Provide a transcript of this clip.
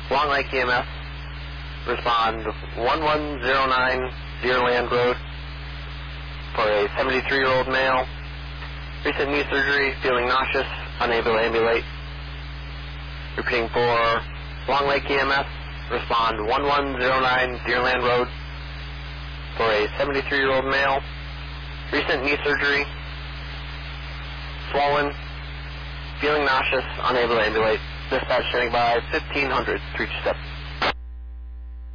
Long Lake EMS, respond 1109 Deerland Road for a 73-year-old male. Recent knee surgery, feeling nauseous, unable to ambulate. Repeating for Long Lake EMS, respond 1109 Deerland Road for a 73-year-old male. Recent knee surgery, swollen, feeling nauseous, unable to ambulate. Dispatch standing by 1500 to reach step.